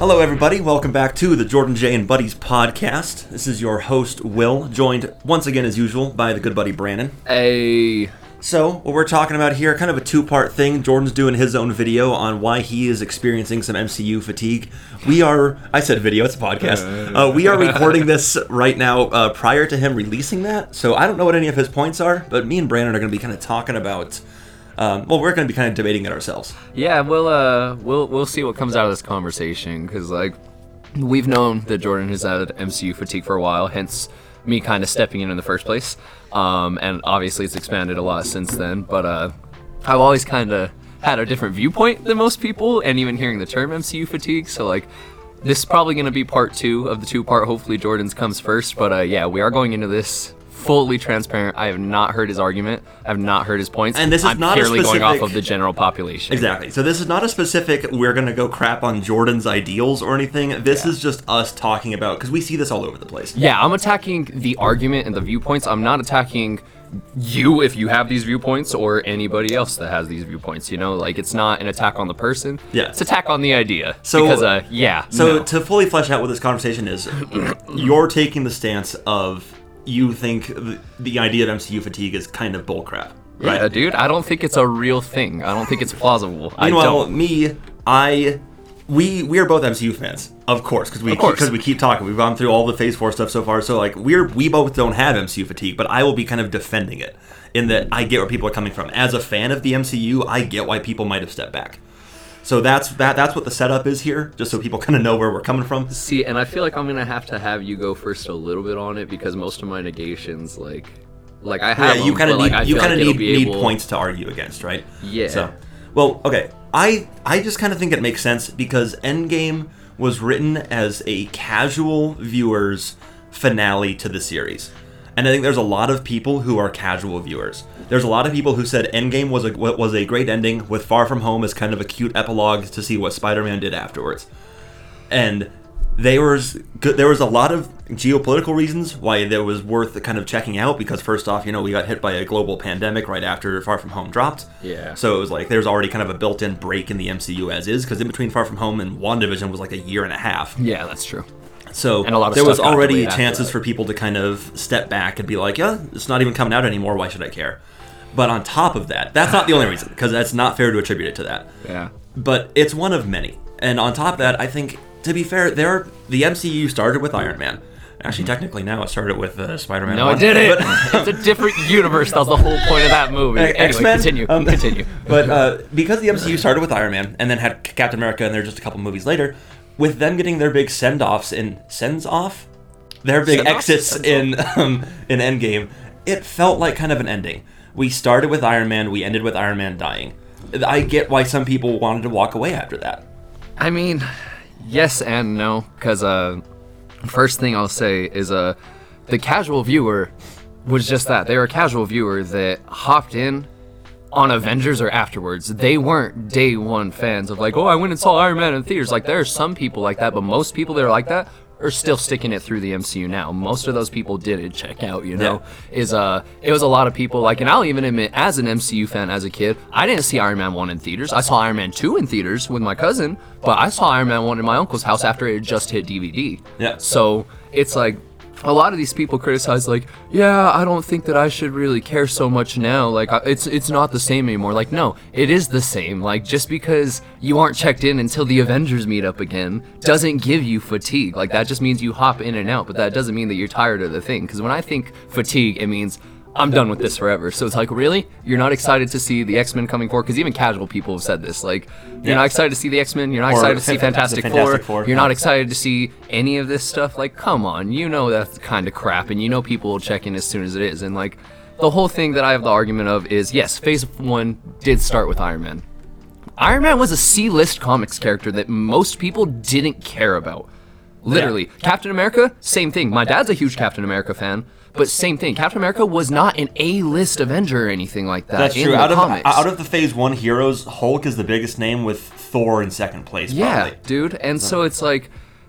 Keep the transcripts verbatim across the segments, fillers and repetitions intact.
Hello, everybody. Welcome back to the Jordan J and Buddies podcast. This is your host, Will, joined once again, as usual, by the good buddy Brandon. Hey. So, what we're talking about here, kind of a two-part thing. Jordan's doing his own video on why he is experiencing some M C U fatigue. We are, I said video, it's a podcast. Uh, we are recording this right now uh, prior to him releasing that. So, I don't know what any of his points are, but me and Brandon are going to be kind of talking about... Um, well, we're going to be kind of debating it ourselves. Yeah, we'll uh, we'll we'll see what comes out of this conversation, because like we've known that Jordan has had M C U fatigue for a while, hence me kind of stepping in in the first place. Um, and obviously it's expanded a lot since then. But uh, I've always kind of had a different viewpoint than most people, and even hearing the term M C U fatigue. So like, this is probably going to be part two of the two-part. Hopefully Jordan's comes first. But uh, yeah, we are going into this fully transparent. I have not heard his argument. I have not heard his points. And this is I'm not purely a specific... going off of the general population. Exactly. So this is not a specific, we're going to go crap on Jordan's ideals or anything. This yeah. is just us talking about, because we see this all over the place. Yeah, I'm attacking the argument and the viewpoints. I'm not attacking you if you have these viewpoints or anybody else that has these viewpoints, you know? Like, it's not an attack on the person. Yeah. It's attack on the idea. So, because, uh, yeah. So no. to fully flesh out what this conversation is, you're taking the stance of you think the, the idea of M C U fatigue is kind of bullcrap, right? Yeah, dude, I don't think it's a real thing. I don't think it's plausible. Meanwhile, I don't. me, I, we, we are both M C U fans, of course, because we because we keep talking. We've gone through all the Phase Four stuff so far, so like we're we both don't have M C U fatigue, but I will be kind of defending it in that I get where people are coming from. As a fan of the M C U, I get why people might have stepped back. So that's that. That's what the setup is here, just so people kind of know where we're coming from. See, and I feel like I'm gonna have to have you go first a little bit on it, because most of my negations, like, like I have. Yeah, you kind of need like, you kind of like need, need able... points to argue against, right? Yeah. So, well, okay. I I just kind of think it makes sense because Endgame was written as a casual viewer's finale to the series. And I think there's a lot of people who are casual viewers. There's a lot of people who said Endgame was a was a great ending, with Far From Home as kind of a cute epilogue to see what Spider-Man did afterwards. And there was there was a lot of geopolitical reasons why it was worth kind of checking out, because first off, you know, we got hit by a global pandemic right after Far From Home dropped. Yeah. So it was like there's already kind of a built-in break in the M C U as is, because in between Far From Home and WandaVision was like a year and a half. Yeah, that's true. So and a lot of there was already chances chances for people to kind of step back and be like, yeah, it's not even coming out anymore, why should I care? But on top of that, that's not the only reason, because that's not fair to attribute it to that. Yeah. But it's one of many. And on top of that, I think, to be fair, there are, the M C U started with Iron Man. Actually, technically now it started with uh, Spider-Man. No, it didn't. It's a different universe. That was the whole point of that movie. Anyway, X-Men? continue. Um, continue. But uh, because the M C U started with Iron Man and then had Captain America and they're just a couple movies later, with them getting their big send-offs in sends-off, their big Send-offs? exits Send-off? in um, in Endgame, it felt like kind of an ending. We started with Iron Man, we ended with Iron Man dying. I get why some people wanted to walk away after that. I mean, yes and no, because uh, first thing I'll say is uh, the casual viewer was just that. They were a casual viewer that hopped in on Avengers or afterwards. They weren't day one fans of like, oh, I went and saw Iron Man in theaters. Like, there are some people like that, but most people that are like that are still sticking it through the M C U now. Most of those people didn't check out, you know? Yeah. Is uh, it was a lot of people, like, and I'll even admit, as an M C U fan as a kid, I didn't see Iron Man one in theaters. I saw Iron Man two in theaters with my cousin, but I saw Iron Man one in my uncle's house after it had just hit D V D. Yeah. So it's like, a lot of these people criticize, like, yeah, I don't think that I should really care so much now. Like, it's it's not the same anymore. Like, no, it is the same. Like, just because you aren't checked in until the Avengers meet up again doesn't give you fatigue. Like, that just means you hop in and out, but that doesn't mean that you're tired of the thing. Because when I think fatigue, it means I'm done with this forever. So it's like, really? You're not excited to see the X-Men coming forward? Because even casual people have said this. Like, you're yeah. not excited to see the X-Men? You're not or excited to see Fantastic, Fantastic Four? Four? You're yeah. not excited to see any of this stuff? Like, come on. You know that's kind of crap, and you know people will check in as soon as it is. And, like, the whole thing that I have the argument of is, yes, Phase one did start with Iron Man. Iron Man was a C-list comics character that most people didn't care about. Literally. Yeah. Captain America, same thing. My dad's a huge Captain America fan. But same thing, Captain America was not an A-list Avenger or anything like that. That's in true. The out of comics. out of the Phase One heroes, Hulk is the biggest name, with Thor in second place. Probably. Yeah, dude. And so it's like,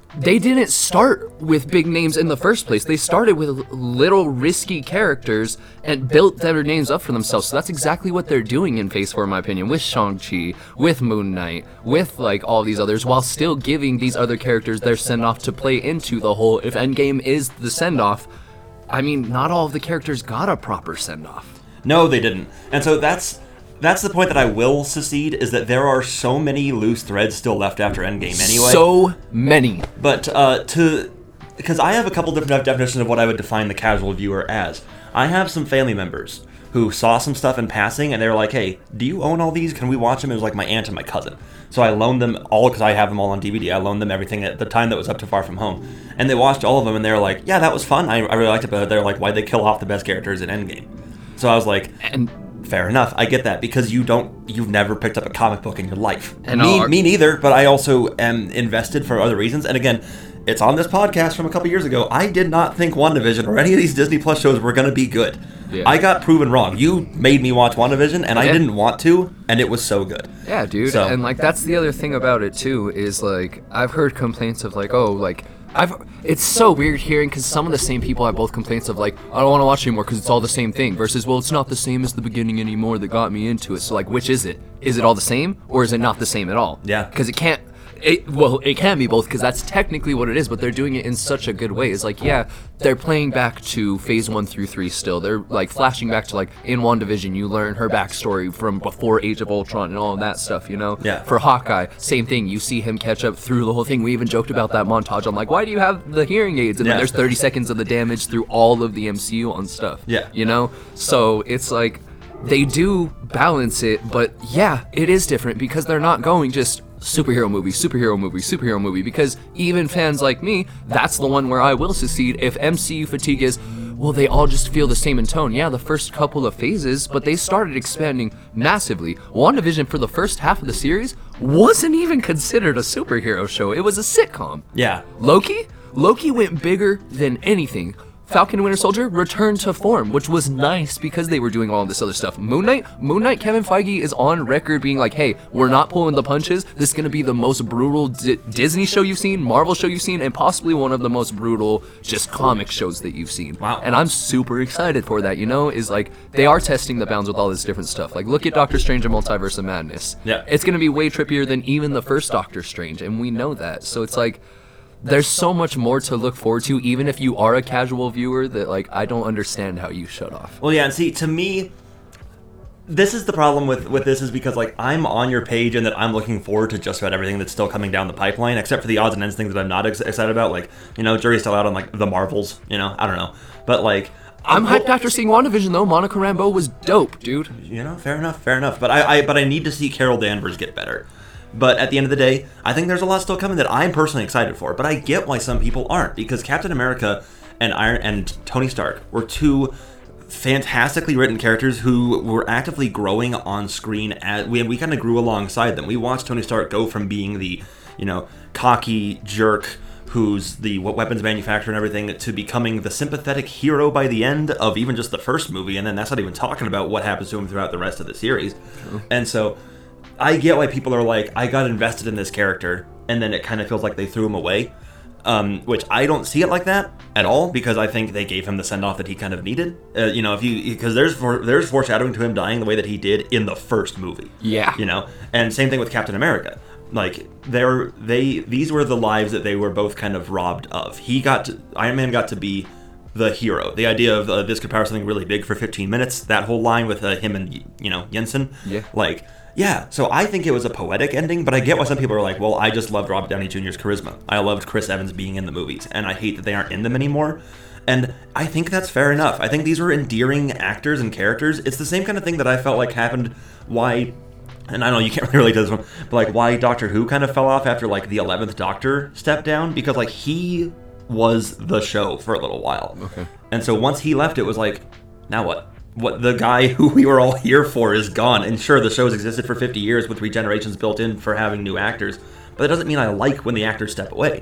they didn't start with big names in the first place. They started with little risky characters and built their names up for themselves. So that's exactly what they're doing in Phase four, in my opinion, with Shang-Chi, with Moon Knight, with like all these others, while still giving these other characters their send-off to play into the whole, if Endgame is the send-off, I mean, not all of the characters got a proper send-off. No, they didn't. And so that's that's the point that I will secede, is that there are so many loose threads still left after Endgame anyway. So many. But uh, to... Because I have a couple different definitions of what I would define the casual viewer as. I have some family members who saw some stuff in passing, and they were like, hey, do you own all these? Can we watch them? It was like my aunt and my cousin. So I loaned them all, because I have them all on D V D. I loaned them everything at the time that was up to Far From Home. And they watched all of them, and they were like, yeah, that was fun. I, I really liked it, but they're like, why'd they kill off the best characters in Endgame? So I was like, And fair enough. I get that, because you don't, you've never picked up a comic book in your life. And me, our- me neither, but I also am invested for other reasons. And again, it's on this podcast from a couple years ago. I did not think WandaVision or any of these Disney Plus shows were going to be good. Yeah. I got proven wrong. You made me watch WandaVision, and I Yeah. didn't want to, and it was so good. Yeah, dude. So- And like that's the other thing about it too, is like I've heard complaints of like, oh, like I've it's so weird hearing, because some of the same people have both complaints of like, I don't want to watch anymore because it's all the same thing, versus, well, it's not the same as the beginning anymore that got me into it. So like, which is it? Is it all the same, or is it not the same at all? Yeah. Because it can't. It, well, it can be both, because that's technically what it is, but they're doing it in such a good way. It's like, yeah, they're playing back to Phase one through three still. They're, like, flashing back to, like, in WandaVision, you learn her backstory from before Age of Ultron and all of that stuff, you know? Yeah. For Hawkeye, same thing. You see him catch up through the whole thing. We even joked about that montage. I'm like, why do you have the hearing aids? And Yeah. then there's thirty seconds of the damage through all of the M C U on stuff. Yeah. You know? So, it's like, they do balance it, but yeah, it is different, because they're not going just superhero movie, superhero movie, superhero movie, because even fans like me, that's the one where I will secede if M C U fatigue is, well, they all just feel the same in tone. Yeah, the first couple of phases, but they started expanding massively. WandaVision, for the first half of the series, wasn't even considered a superhero show. It was a sitcom. Yeah. Loki? Loki went bigger than anything. Falcon and Winter Soldier returned to form, which was nice because they were doing all this other stuff. Moon Knight, Moon Knight, Kevin Feige is on record being like, hey, we're not pulling the punches. This is going to be the most brutal D- Disney show you've seen, Marvel show you've seen, and possibly one of the most brutal just comic shows that you've seen. Wow. And I'm super excited for that, you know, is like, they are testing the bounds with all this different stuff. Like, look at Doctor Strange and Multiverse of Madness. Yeah. It's going to be way trippier than even the first Doctor Strange, and we know that. So it's like, there's so much more to look forward to, even if you are a casual viewer, that like I don't understand how you shut off. Well, yeah, and see, to me, this is the problem with, with this, is because, like, I'm on your page and that I'm looking forward to just about everything that's still coming down the pipeline, except for the odds and ends things that I'm not ex- excited about. Like, you know, jury's still out on, like, the Marvels, you know, I don't know. But, like... I'm hyped after seeing WandaVision, though. Monica Rambeau was dope, dude. You know, fair enough, fair enough. But I, I but I need to see Carol Danvers get better. But at the end of the day, I think there's a lot still coming that I'm personally excited for. But I get why some people aren't, because Captain America and Iron and Tony Stark were two fantastically written characters who were actively growing on screen. As we we kind of grew alongside them. We watched Tony Stark go from being the, you know, cocky jerk who's the weapons manufacturer and everything, to becoming the sympathetic hero by the end of even just the first movie. And then that's not even talking about what happens to him throughout the rest of the series. True. And so I get why people are like, I got invested in this character, and then it kind of feels like they threw him away, um, which I don't see it like that at all, because I think they gave him the send-off that he kind of needed. Uh, you know, if you because there's for, there's foreshadowing to him dying the way that he did in the first movie. Yeah. You know, and same thing with Captain America. Like, they're they these were the lives that they were both kind of robbed of. He got to, Iron Man got to be the hero. The idea of uh, this could power something really big for fifteen minutes. That whole line with uh, him and, you know, Jensen. Yeah. Like. Yeah, so I think it was a poetic ending, but I get why some people are like, well, I just loved Robert Downey Junior's charisma. I loved Chris Evans being in the movies, and I hate that they aren't in them anymore. And I think that's fair enough. I think these were endearing actors and characters. It's the same kind of thing that I felt like happened why, and I know you can't really relate to this one, but like why Doctor Who kind of fell off after like the eleventh Doctor stepped down, because like he was the show for a little while. Okay. And so once he left, it was like, now what? What the guy who we were all here for is gone. And sure, the show's existed for fifty years with regenerations built in for having new actors, but that doesn't mean I like when the actors step away.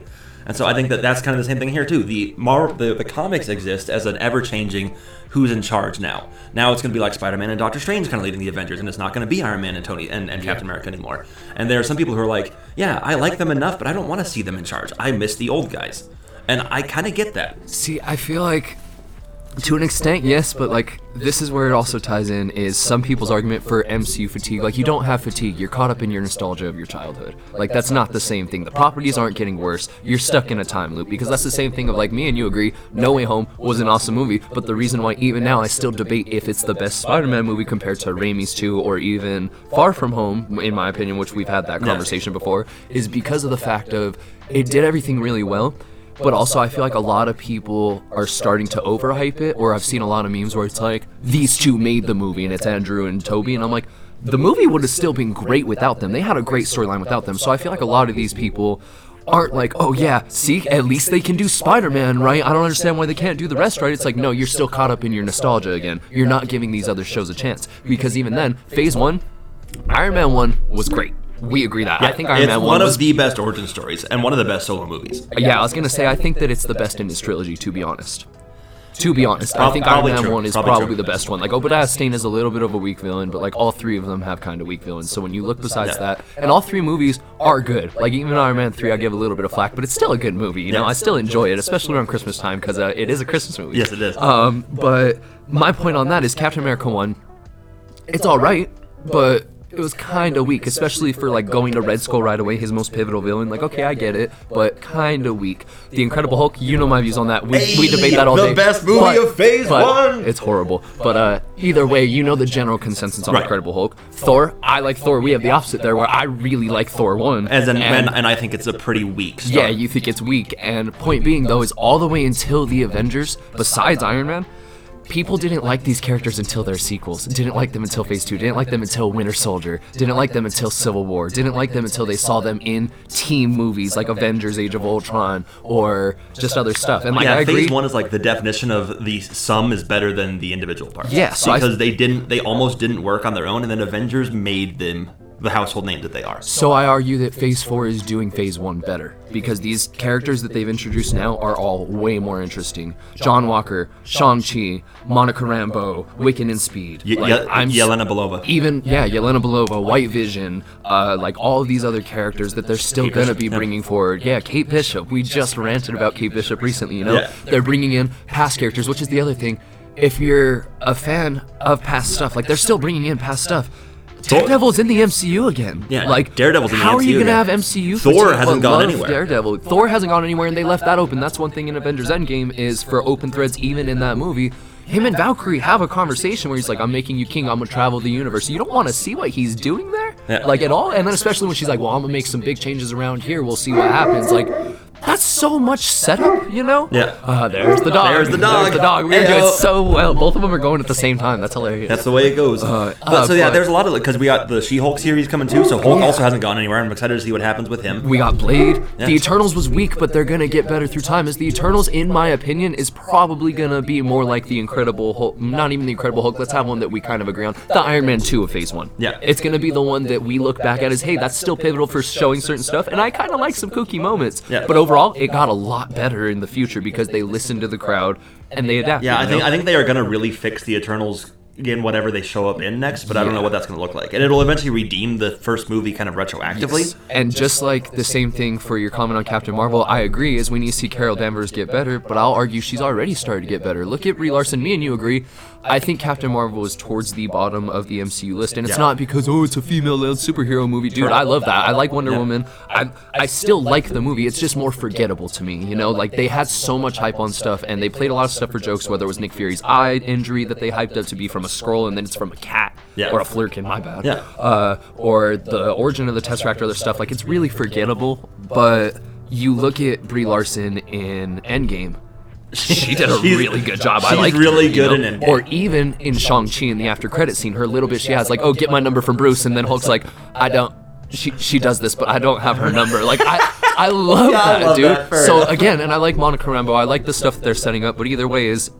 And so I think that that's kind of the same thing here too. The Mar- the, the comics exist as an ever-changing who's in charge now. Now it's going to be like Spider-Man and Doctor Strange kind of leading the Avengers, and it's not going to be Iron Man and Tony and, and Captain America anymore. And there are some people who are like, yeah, I like them enough, but I don't want to see them in charge. I miss the old guys. And I kind of get that. See, I feel like, to an extent, yes, but like this is where it also ties in is some people's argument for M C U fatigue. Like, you don't have fatigue, you're caught up in your nostalgia of your childhood. Like, that's not the same thing. The properties aren't getting worse, you're stuck in a time loop, because that's the same thing of like me and you agree No Way Home was an awesome movie, but the reason why even now I still debate if it's the best Spider-Man movie compared to Raimi's two or even Far From Home, in my opinion, which we've had that conversation before, is because of the fact of it did everything really well. But also, I feel like a lot of people are starting to overhype it, or I've seen a lot of memes where it's like, these two made the movie, and it's Andrew and Toby, and I'm like, the movie would have still been great without them. They had a great storyline without them, so I feel like a lot of these people aren't like, oh yeah, see, at least they can do Spider-Man, right? I don't understand why they can't do the rest, right? It's like, no, you're still caught up in your nostalgia again. You're not giving these other shows a chance. Because even then, Phase one, Iron Man one was great. We agree that. Yeah, I think Iron it's Man one one of was the best origin stories and one of the best solo movies. Yeah, I was gonna say I think that it's the best in his trilogy. To be honest, to be honest, I think Iron Probably Man true. one is Probably probably true. the best one. Like, Obadiah Stane is a little bit of a weak villain, but like all three of them have kind of weak villains. So when you look besides Yeah. that, and all three movies are good. Like even Iron Man three, I give a little bit of flack, but it's still a good movie. You know, Yeah. I still enjoy it, especially around Christmas time because uh, it is a Christmas movie. Yes, it is. Um, but my point on that is Captain America one. It's all right, but it was kind of weak, especially for like going to Red Skull right away, his most pivotal villain. Like, okay, I get it, but kind of weak. The Incredible Hulk, you know my views on that. We, Hey, we debate that all the day. best movie but, of Phase but one. It's horrible. But uh, either way, you know the general consensus on Right. Incredible Hulk. Thor, I like Thor. We have the opposite there, where I really like Thor one. As an, and, and, and I think it's a pretty weak start. yeah, you think it's weak. And point being though is all the way until the Avengers, besides Iron Man, people didn't like these characters until their sequels. Didn't like them until Phase two. Didn't like them until Winter Soldier. Didn't like them until Civil War. Didn't like them until they saw them in team movies like Avengers: Age of Ultron or just other stuff. And like yeah, I agree. Phase one is like the definition of the sum is better than the individual parts. Yeah, so I- because they didn't, they almost didn't work on their own, and then Avengers made them the household name that they are. So I argue that Phase four is doing Phase one better because these characters that they've introduced now are all way more interesting. John Walker, Shang-Chi, Monica Rambeau, Wiccan and Speed. Ye- Like, Ye- I'm s- Yelena Belova. Even, yeah, Yelena Belova, White Vision, uh, like all of these other characters that they're still Kate going to Bishop, be yeah. bringing forward. Yeah, Kate Bishop. We just ranted about Kate Bishop recently, you know? Yeah. They're bringing in past characters, which is the other thing. If you're a fan of past stuff, like they're still bringing in past stuff. Daredevil's in the M C U again. Yeah, like Daredevil's in the how M C U are you gonna again. have M C U? Thor fatigue, hasn't but gone love anywhere. Daredevil. Thor hasn't gone anywhere, and they left that open. That's one thing in Avengers Endgame is for open threads, even in that movie. Him and Valkyrie have a conversation where he's like, "I'm making you king. I'm gonna travel the universe." You don't want to see what he's doing there, Yeah. like at all. And then especially when she's like, "Well, I'm gonna make some big changes around here. We'll see what happens." Like. That's so much setup, you know? Yeah. Uh, there's the dog. There's the dog. There's the dog. We're Heyo. doing so well. Both of them are going at the same time. That's hilarious. That's the way it goes. Uh, but, uh, so yeah, but- there's a lot of because we got the She-Hulk series coming too. So Hulk also hasn't gone anywhere. I'm excited to see what happens with him. We got Blade. Yeah. The Eternals was weak, but they're gonna get better through time. As the Eternals, in my opinion, is probably gonna be more like the Incredible Hulk. Not even the Incredible Hulk. Let's have one that we kind of agree on. The Iron Man two of Phase One. Yeah. It's gonna be the one that we look back at as, hey, that's still pivotal for showing certain stuff. And I kind of like some kooky moments. Yeah. But overall, it got a lot better in the future because they listened to the crowd and they adapted. Yeah, I you think know? I think they are gonna really fix the Eternals in whatever they show up in next, but I don't know Yeah. what that's gonna look like. And it'll eventually redeem the first movie kind of retroactively. Yes. And just like the same thing for your comment on Captain Marvel, I agree is we need to see Carol Danvers get better, but I'll argue she's already started to get better. Look at Brie Larson, me and you agree. I think Captain Marvel is towards the bottom of the M C U list, and it's Yeah. not because, oh, it's a female-led superhero movie. Dude, I love that. I like Wonder Yeah. Woman. I I still like the movie. It's just more forgettable to me, you know? Like, they had so much hype on stuff, and they played a lot of stuff for jokes, whether it was Nick Fury's eye injury that they hyped up to be from a Skrull, and then it's from a cat. Yeah. Or a Flurkin, my bad. Yeah. Uh, or the origin of the Tesseract or other stuff. Like, it's really forgettable, but you look at Brie Larson in Endgame. She did a She's- really good job. I she's like really good in Endgame. Or even in Shang-Chi in the after credit scene, her little bit she has, like, oh, get my number from Bruce, and then Hulk's like, I don't. She she does this, but I don't have her number. Like I I love Yeah, I that, love dude. that. Fair So enough. again, and I like Monica Rambeau. I like the stuff that they're setting up. But either way, is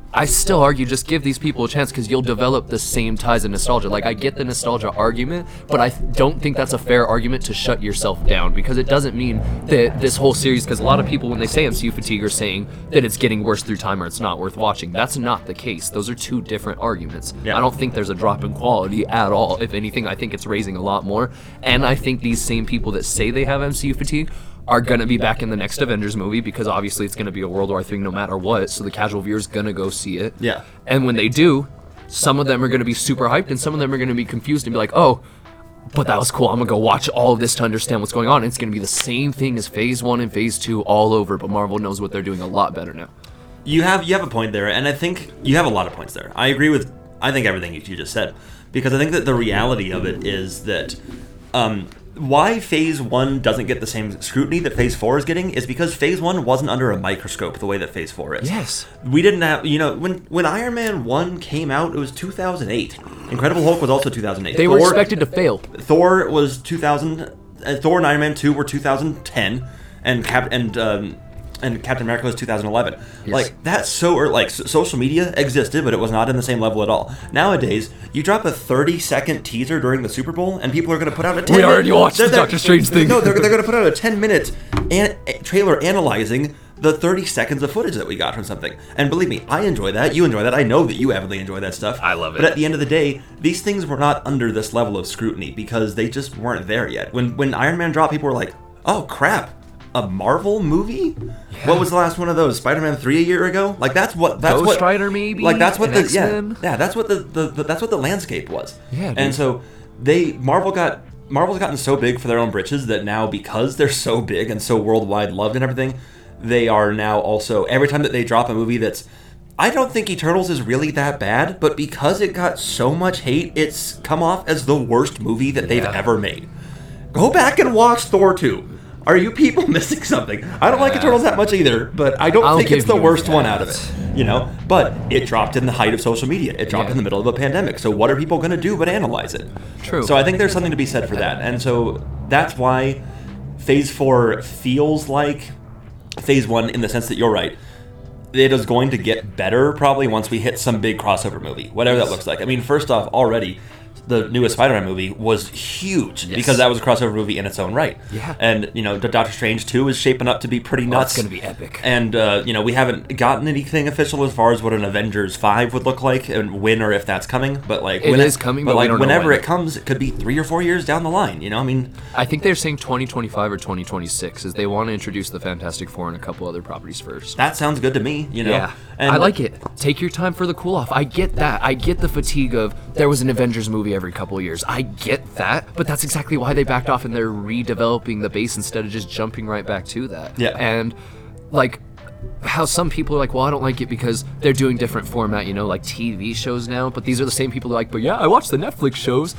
I still argue just give these people a chance because you'll develop the same ties of nostalgia. Like, I get the nostalgia argument, but I th- don't think that's a fair argument to shut yourself down, because it doesn't mean that this whole series, because a lot of people, when they say M C U fatigue, are saying that it's getting worse through time or it's not worth watching. That's not the case. Those are two different arguments. Yeah. I don't think there's a drop in quality at all. If anything, I think it's raising a lot more. And I think these same people that say they have M C U fatigue are going to be back in the next Avengers movie, because obviously it's going to be a worldwide thing no matter what, so the casual viewer's going to go see it. Yeah. And when they do, some of them are going to be super hyped, and some of them are going to be confused and be like, oh, but that was cool, I'm going to go watch all of this to understand what's going on. And it's going to be the same thing as Phase one and Phase two all over, but Marvel knows what they're doing a lot better now. You have you have a point there, and I think you have a lot of points there. I agree with, I think, everything you just said, because I think that the reality of it is that um, why Phase one doesn't get the same scrutiny that Phase four is getting is because Phase one wasn't under a microscope the way that Phase four is. Yes. We didn't have, you know, when, when Iron Man one came out, it was two thousand eight. Incredible Hulk was also two thousand eight. They Thor, were expected to fail. Thor was two thousand, uh, Thor and Iron Man two were two thousand ten, and Cap, and um, and Captain America was two thousand eleven. Yes. Like, that's so early. Like, so- social media existed, but it was not in the same level at all. Nowadays, you drop a thirty second teaser during the Super Bowl, and people are going to put out a ten We already watched they're- the they're- Doctor Strange thing. No, they're, they're going to put out a ten minute an- trailer analyzing the thirty seconds of footage that we got from something. And believe me, I enjoy that. You enjoy that. I know that you avidly enjoy that stuff. I love it. But at the end of the day, these things were not under this level of scrutiny because they just weren't there yet. When when Iron Man dropped, people were like, oh, crap. A Marvel movie? Yeah. What was the last one of those? Spider-Man three a year ago? Like that's what that's Ghost what Rider, maybe? Like that's what An the X-Men? yeah yeah that's what the, the, the that's what the landscape was. Yeah, dude. And so they Marvel got Marvel's gotten so big for their own britches that now, because they're so big and so worldwide loved and everything, they are now also, every time that they drop a movie that's, I don't think Eternals is really that bad, but because it got so much hate, it's come off as the worst movie that they've Yeah. ever made. Go back and watch Thor two. Are you people missing something? I don't like Yeah. Eternals that much either, but I don't I'll think it's give the you worst that. one out of it. You know? But it dropped in the height of social media. It dropped Yeah. in the middle of a pandemic. So what are people going to do but analyze it? True. So I think there's something to be said for that. And so that's why Phase four feels like Phase one, in the sense that you're right. It is going to get better probably once we hit some big crossover movie, whatever that looks like. I mean, first off, already, the newest Spider-Man movie was huge Yes. because that was a crossover movie in its own right. Yeah. And, you know, the Doctor Strange two is shaping up to be pretty Oh, nuts. it's gonna be epic. And, uh, you know, we haven't gotten anything official as far as what an Avengers five would look like and when or if that's coming. But, like, It when is coming, but we like, don't know whenever when. it comes, it could be three or four years down the line, you know? I mean, I think they're saying twenty twenty-five or twenty twenty-six, as they want to introduce the Fantastic Four and a couple other properties first. that sounds good to me, you know? Yeah, And I like it. Take your time for the cool off. I get that. I get the fatigue of there was an Avengers movie every couple of years. I get that, but that's exactly why they backed off and they're redeveloping the base instead of just jumping right back to that. Yeah. And like how some people are like, well, I don't like it because they're doing different format, you know, like T V shows now. But these are the same people who are like, but yeah, I watch the Netflix shows.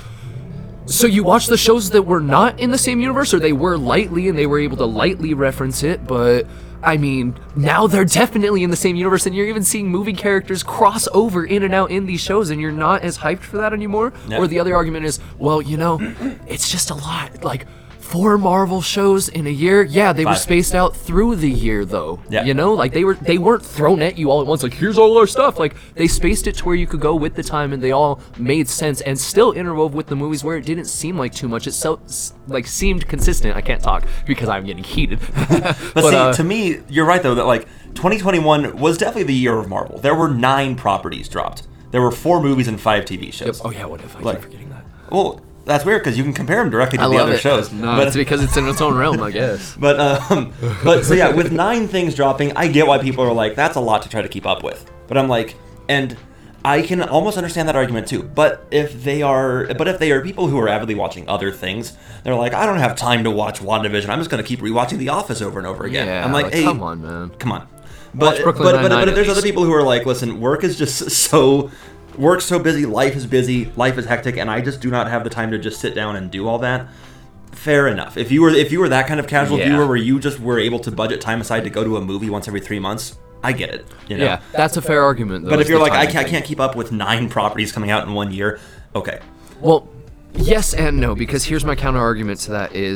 So you watch the shows that were not in the same universe, or they were lightly and they were able to lightly reference it, but I mean, now they're definitely in the same universe, and you're even seeing movie characters cross over in and out in these shows, and you're not as hyped for that anymore. Yeah. Or the other argument is, well, you know, it's just a lot. Like, four Marvel shows in a year, yeah, they were Five. spaced out through the year, though. Yeah. You know, like they were they weren't thrown at you all at once. Like, here's all our stuff. Like, they spaced it to where you could go with the time, and they all made sense, and still interwove with the movies where it didn't seem like too much. It so, s- like seemed consistent. I can't talk because I'm getting heated. But, but see, uh, to me, you're right though that like twenty twenty-one was definitely the year of Marvel. There were nine properties dropped. There were four movies and five T V shows. oh yeah, what if I Like- keep forgetting that? Well, that's weird because you can compare them directly to I the love other it. shows. No, but it's because it's in its own realm, I guess. but um, but so yeah, with nine things dropping, I get why people are like, that's a lot to try to keep up with. But I'm like, and I can almost understand that argument too. But if they are, but if they are people who are avidly watching other things, they're like, I don't have time to watch WandaVision. I'm just going to keep rewatching The Office over and over again. Yeah, I'm like, like, hey, come on, man. come on. But but, Brooklyn but, but, Nine-Nine if at there's other least. people who are like, listen, work is just so work's so busy, life is busy, life is hectic, and I just do not have the time to just sit down and do all that. Fair enough. If you were if you were that kind of casual Yeah. viewer where you just were able to budget time aside to go to a movie once every three months, I get it. You know? Yeah, that's a fair argument, though. But if is you're the like, I timing can't, I thing. can't keep up with nine properties coming out in one year, okay. Well, yes and no, because here's my counter argument to that is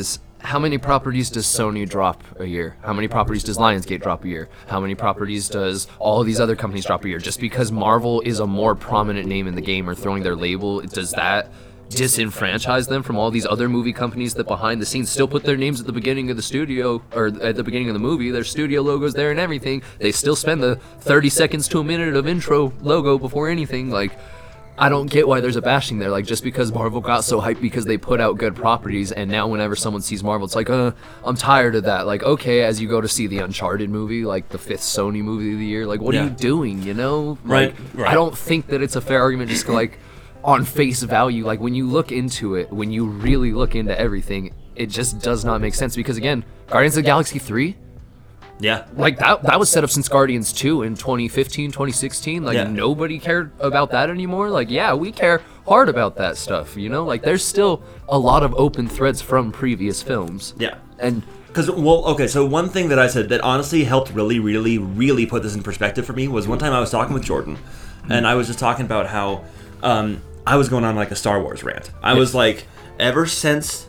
how many properties does Sony drop a year? How many properties does Lionsgate drop a year? How many properties does all of these other companies drop a year? Just because Marvel is a more prominent name in the game or throwing their label, does that disenfranchise them from all these other movie companies that behind the scenes still put their names at the beginning of the studio or at the beginning of the movie, their studio logos there and everything? They still spend the thirty seconds to a minute of intro logo before anything. Like, I don't get why there's a bashing there. Like, just because Marvel got so hyped because they put out good properties, and now whenever someone sees Marvel, it's like, uh, I'm tired of that. Like, okay, as you go to see the Uncharted movie, like the fifth Sony movie of the year, like, what yeah. are you doing, you know? Like, right, right. I don't think that it's a fair argument just to, like, on face value, like when you look into it, when you really look into everything, it just does not make sense. Because again, Guardians of the Galaxy three, yeah, like that that was set up since Guardians two in twenty fifteen, twenty sixteen. Like yeah. nobody cared about that anymore. Like, yeah, we care hard about that stuff, you know? Like, there's still a lot of open threads from previous films. Yeah. And because, well, okay, so one thing that I said that honestly helped really, really, really put this in perspective for me was one time I was talking with Jordan, and I was just talking about how um, I was going on like a Star Wars rant. I was like, ever since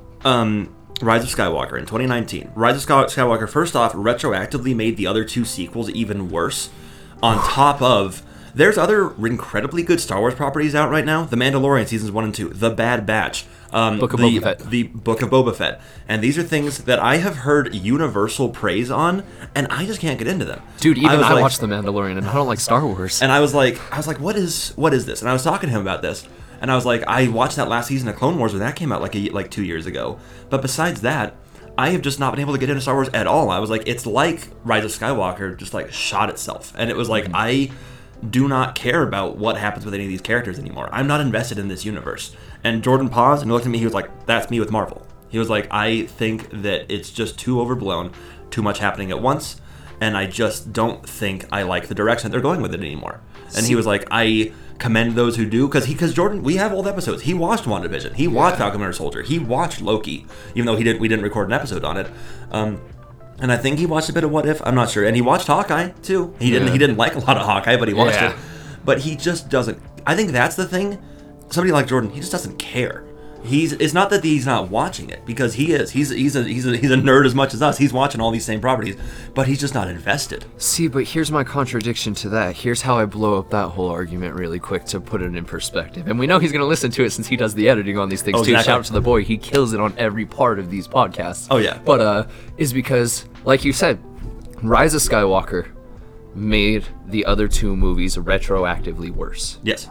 um, Rise of Skywalker in twenty nineteen, Rise of Sky- Skywalker, first off, retroactively made the other two sequels even worse. On top of, there's other incredibly good Star Wars properties out right now. The Mandalorian seasons one and two, The Bad Batch, um, Book of the, Boba Fett. the Book of Boba Fett, and these are things that I have heard universal praise on, and I just can't get into them. Dude, even I, was I like, watched The Mandalorian, and I don't like Star Wars. And I was like, I was like, what is what is this? And I was talking to him about this, and I was like, I watched that last season of Clone Wars when that came out like a, like two years ago. But besides that, I have just not been able to get into Star Wars at all. I was like, it's like Rise of Skywalker just like shot itself, and it was like Mm-hmm. I do not care about what happens with any of these characters anymore. I'm not invested in this universe. And Jordan paused and looked at me. He was like, that's me with Marvel. He was like, I think that it's just too overblown, too much happening at once, and I just don't think I like the direction they're going with it anymore. And he was like, I commend those who do, because he, because Jordan, we have old episodes. He watched WandaVision. He watched Falcon and Winter Soldier. He watched Loki, even though he didn't. We didn't record an episode on it. Um, And I think he watched a bit of What If. I'm not sure. And he watched Hawkeye too. He didn't. Yeah. He didn't like a lot of Hawkeye, but he watched Yeah. it. But he just doesn't. I think that's the thing. Somebody like Jordan, he just doesn't care. He's. It's not that he's not watching it, because he is. He's. He's a. He's a. He's a nerd as much as us. He's watching all these same properties, but he's just not invested. See, but here's my contradiction to that. Here's how I blow up that whole argument really quick to put it in perspective. And we know he's going to listen to it since he does the editing on these things Oh, too. exactly. Shout out to the boy. He kills it on every part of these podcasts. Oh, yeah. But, uh, is because, like you said, Rise of Skywalker made the other two movies retroactively worse. Yes.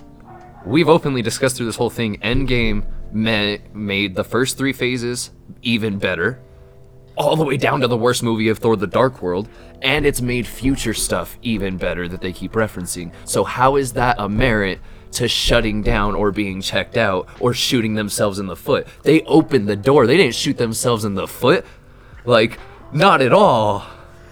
We've openly discussed through this whole thing, Endgame ma- made the first three phases even better, all the way down to the worst movie of Thor: The Dark World, and it's made future stuff even better that they keep referencing. So how is that a merit to shutting down or being checked out or shooting themselves in the foot? They opened the door. They didn't shoot themselves in the foot. Like, not at all.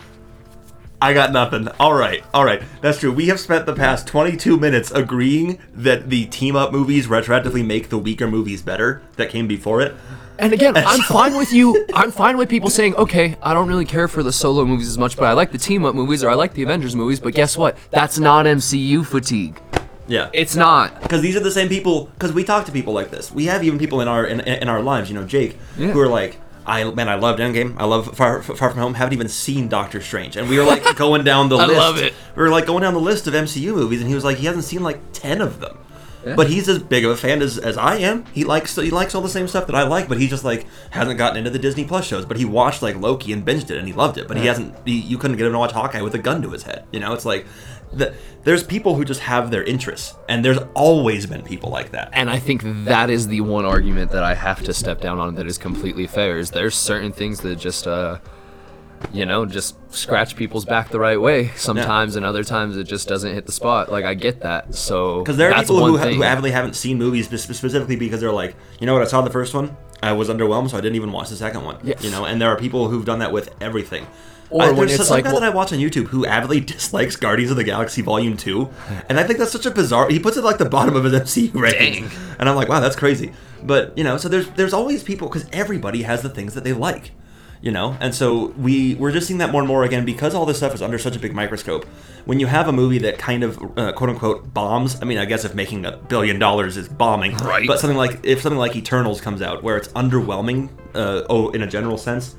I got nothing. All right, all right. That's true. We have spent the past twenty-two minutes agreeing that the team-up movies retroactively make the weaker movies better that came before it. And again, I'm fine with you. I'm fine with people saying, okay, I don't really care for the solo movies as much, but I like the team-up movies or I like the Avengers movies. But guess what? That's not M C U fatigue. Yeah. It's not. Because these are the same people. Because we talk to people like this. We have even people in our in, in our lives. You know, Jake, Yeah. who are like, I man, I loved Endgame. I love Far, Far From Home. Haven't even seen Doctor Strange, and we were like going down the I list. love it. We were like going down the list of M C U movies, and he was like, he hasn't seen like ten of them. Yeah. But he's as big of a fan as, as I am. He likes he likes all the same stuff that I like, but he just like hasn't gotten into the Disney Plus shows. But he watched like Loki and binged it, and he loved it. But he Yeah. hasn't. He, you couldn't get him to watch Hawkeye with a gun to his head. You know, it's like the, there's people who just have their interests, and there's always been people like that. And I think that is the one argument that I have to step down on that is completely fair. Is there's certain things that just, uh, you know, just scratch people's back the right way sometimes, and other times it just doesn't hit the spot. Like, I get that. So Because there are that's people one who, ha- thing. who avidly haven't seen movies spe- specifically because they're like, you know what, I saw the first one, I was underwhelmed, so I didn't even watch the second one. Yes. You know, and there are people who've done that with everything. Or I, when there's it's some like, guy well- that I watch on YouTube who avidly dislikes Guardians of the Galaxy Volume two, and I think that's such a bizarre. He puts it like the bottom of his M C U rankings, Dang. and I'm like, wow, that's crazy. But you know, so there's there's always people, because everybody has the things that they like. You know, and so we we're just seeing that more and more again because all this stuff is under such a big microscope. When you have a movie that kind of uh, quote unquote bombs, I mean, I guess if making a billion dollars is bombing, right? But something like if something like Eternals comes out, where it's underwhelming, uh, oh, in a general sense,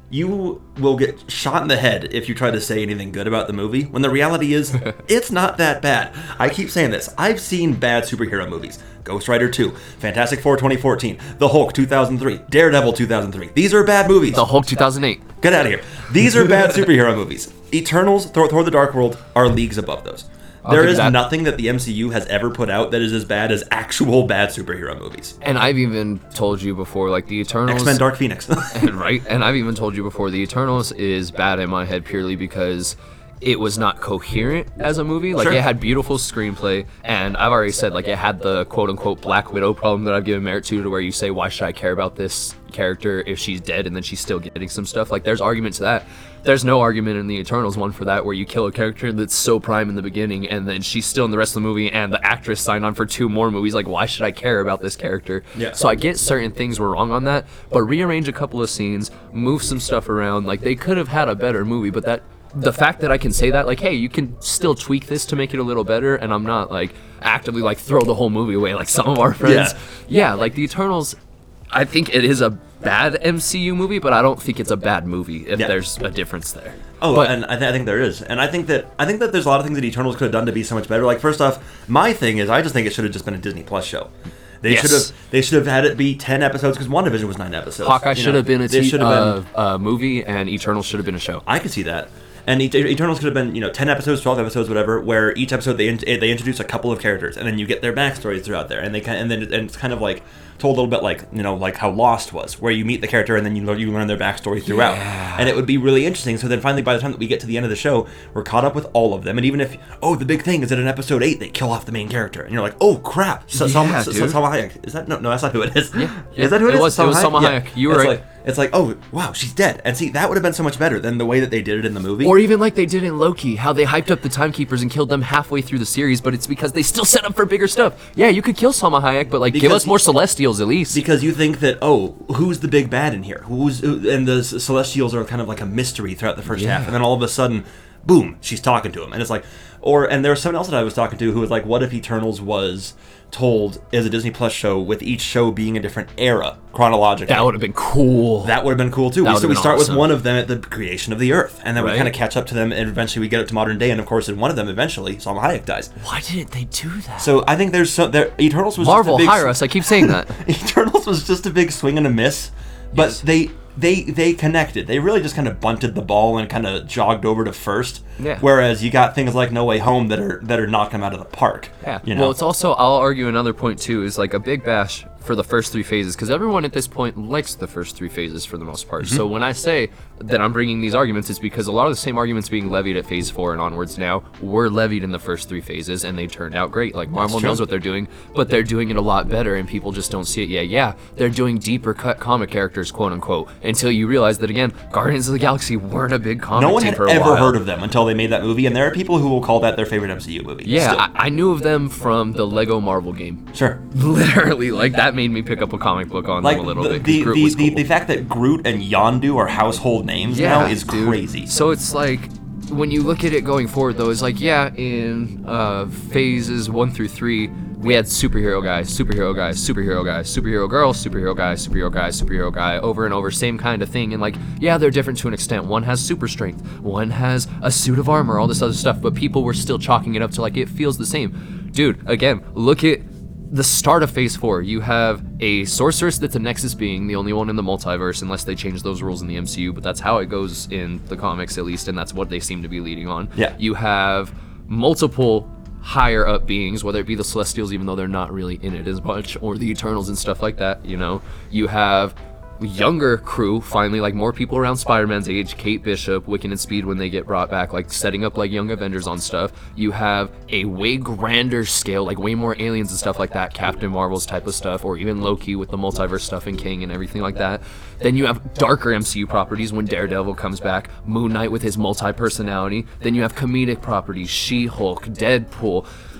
you will get shot in the head if you try to say anything good about the movie. When the reality is, it's not that bad. I keep saying this. I've seen bad superhero movies. Ghost Rider two, Fantastic Four twenty fourteen, The Hulk two thousand three, Daredevil two thousand three. These are bad movies. The Hulk two thousand eight. Get out of here. These are bad superhero movies. Eternals, Thor, Thor the Dark World are leagues above those. I'll there give is that. nothing that the M C U has ever put out that is as bad as actual bad superhero movies. And I've even told you before, like, the Eternals... X-Men Dark Phoenix. Right? And I've even told you before, the Eternals is bad in my head purely because it was not coherent as a movie. Like, Sure. it had beautiful screenplay, and I've already said, like, it had the quote-unquote Black Widow problem that I've given merit to, to where you say, why should I care about this character if she's dead and then she's still getting some stuff? Like, there's argument to that. There's no argument in the Eternals one for that, where you kill a character that's so prime in the beginning and then she's still in the rest of the movie and the actress signed on for two more movies. Like, why should I care about this character? Yeah. So I get certain things were wrong on that, but rearrange a couple of scenes, move some stuff around. Like, they could have had a better movie, but that the fact that I can say that, like, hey, you can still tweak this to make it a little better, and I'm not like actively like throw the whole movie away like some of our friends. Yeah, yeah like the Eternals, I think it is a bad M C U movie, but I don't think it's a bad movie if Yeah. there's a difference there. Oh, but, and I, th- I think there is, and I think that I think that there's a lot of things that Eternals could have done to be so much better. Like, first off, my thing is I just think it should have just been a Disney Plus show. They Yes. should have they should have had it be ten episodes because WandaVision was nine episodes. Hawkeye You should know, have been a they t- should have uh, been. uh, movie, and Eternals should have been a show. I could see that. And Et- Eternals could have been, you know, ten episodes, twelve episodes, whatever. Where each episode they in- they introduce a couple of characters, and then you get their backstories throughout there, and they kind and then and it's kind of like told a little bit like you know like how Lost was, where you meet the character and then you learn you learn their backstory throughout, Yeah. and it would be really interesting. So then finally, by the time that we get to the end of the show, we're caught up with all of them, and even if oh the big thing is that in episode eight they kill off the main character, and you're like oh crap, so, Yeah, Salma, so, dude. Salma Hayek is that no no that's not who it is. Yeah. Is that who it, It is? was- it was Salma Yeah. Hayek. You were it's right. Like, it's like oh wow she's dead, and see that would have been so much better than the way that they did it in the movie. Or even like they did in Loki, how they hyped up the Timekeepers and killed them halfway through the series, but it's because they still set up for bigger stuff. Yeah, you could kill Salma Hayek, but like give Because us more Celestials at least. Because you think that oh, who's the big bad in here? Who's who, and the Celestials are kind of like a mystery throughout the first Yeah. half, and then all of a sudden, boom, she's talking to him, and it's like, or and there was someone else that I was talking to who was like, what if Eternals was told as a Disney Plus show with each show being a different era chronologically? That would have been cool. That would have been cool too. That We, would've so we been start awesome. with one of them at the creation of the Earth, and then we Right. kind of catch up to them, and eventually we get up to modern day, and of course, in one of them, eventually, Salma Hayek dies. Why didn't they do that? So I think there's so there. Eternals was Marvel, just a big, hire us. I keep saying that. Eternals was just a big swing and a miss, but Yes. they they they connected. They really just kind of bunted the ball and kind of jogged over to first. Yeah. Whereas you got things like No Way Home that are that are knocking them out of the park. Yeah. You know. Well, it's also, I'll argue another point too, is like a big bash for the first three phases, because everyone at this point likes the first three phases for the most part. Mm-hmm. So when I say that I'm bringing these arguments, it's because a lot of the same arguments being levied at phase four and onwards now were levied in the first three phases, and they turned out great. Like, Marvel true. knows what they're doing, but they're doing it a lot better, and people just don't see it yet. Yeah, they're doing deeper cut comic characters, quote unquote, until you realize that, again, Guardians of the Galaxy weren't a big comic no one team had for a ever while. heard of them until they made that movie, and there are people who will call that their favorite M C U movie. Yeah, Still. I, I knew of them from the Lego Marvel game. sure. Literally, like, that made me pick up a comic book on Like them a little the bit. 'cause the, Groot the, was the, cool. the fact that Groot and Yondu are household names now is dude. crazy. So it's like, when you look at it going forward, though, it's like, yeah, in uh, phases one through three, we had superhero guys, superhero guys, superhero guys, superhero girl, superhero guy, superhero guy, superhero guy, over and over, same kind of thing. And like, yeah, they're different to an extent. One has super strength, one has a suit of armor, all this other stuff, but people were still chalking it up to like, it feels the same. Dude, again, look at the start of phase four. You have a sorceress that's a Nexus being, the only one in the multiverse, unless they change those rules in the M C U, but that's how it goes in the comics at least, and that's what they seem to be leading on. Yeah. You have multiple higher up beings, whether it be the Celestials, even though they're not really in it as much, or the Eternals and stuff like that, you know. You have younger crew, finally, like more people around Spider-Man's age, Kate Bishop, Wiccan and Speed when they get brought back, like setting up like young Avengers on stuff. You have a way grander scale, like way more aliens and stuff like that, Captain Marvel's type of stuff, or even Loki with the multiverse stuff and King and everything like that. Then you have darker M C U properties when Daredevil comes back, Moon Knight with his multi-personality. Then you have comedic properties, She-Hulk, Deadpool.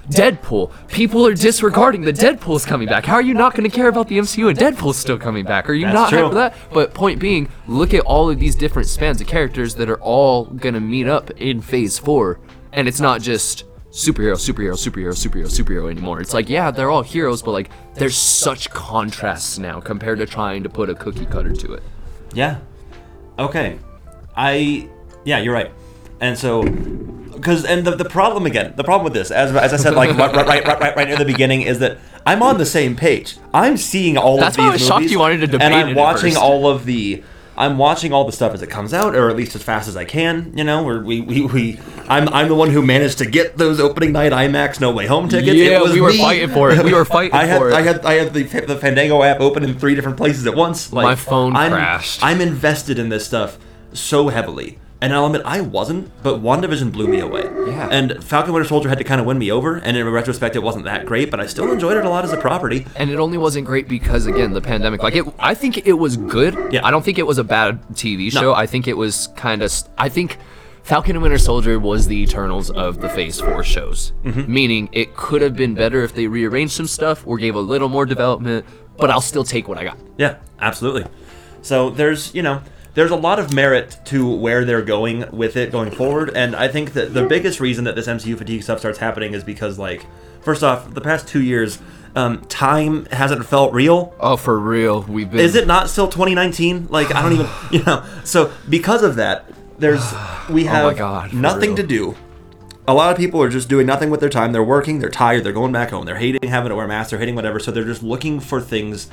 Deadpool. People are disregarding the Deadpool's coming back. How are you not going to care about the M C U and Deadpool's still coming back? Are you That's not true. hyped for that? But point being, look at all of these different spans of characters that are all going to meet up in Phase four. And it's not just superhero, superhero, superhero, superhero, superhero anymore. It's like, yeah, they're all heroes, but like, there's such contrasts now compared to trying to put a cookie cutter to it. Yeah. Okay. I, yeah, you're right. And so, because, and the, the problem again, the problem with this, as, as I said, like, right, right, right, right, right near the beginning, is that I'm on the same page. I'm seeing all That's of why I these was movies. shocked you wanted to debate and it I'm at watching first. all of the, I'm watching all the stuff as it comes out, or at least as fast as I can, you know, or we, we, we, I'm, I'm the one who managed to get those opening night IMAX No Way Home tickets. Yeah, it was we were me. fighting for it. We were fighting I had, for it. I had, I had the, the Fandango app open in three different places at once. Like, My phone I'm, crashed. I'm invested in this stuff so heavily. And I'll admit, I wasn't, but WandaVision blew me away. Yeah. And Falcon Winter Soldier had to kind of win me over, and in retrospect, it wasn't that great, but I still enjoyed it a lot as a property. And it only wasn't great because, again, the pandemic. Like, it, I think it was good. Yeah. I don't think it was a bad T V show. No. I think it was kind of. I think Falcon and Winter Soldier was the Eternals of the Phase four shows. Mm-hmm. Meaning, it could have been better if they rearranged some stuff or gave a little more development, but I'll still take what I got. Yeah, absolutely. So there's, you know, there's a lot of merit to where they're going with it going forward, and I think that the biggest reason that this M C U fatigue stuff starts happening is because, like, first off, the past two years, um, time hasn't felt real. Oh, for real. We've been. Is it not still twenty nineteen? Like, I don't even, you know. So because of that, there's we have Oh my God, for nothing real. to do. A lot of people are just doing nothing with their time. They're working, they're tired, they're going back home. They're hating having to wear masks, they're hating whatever. So they're just looking for things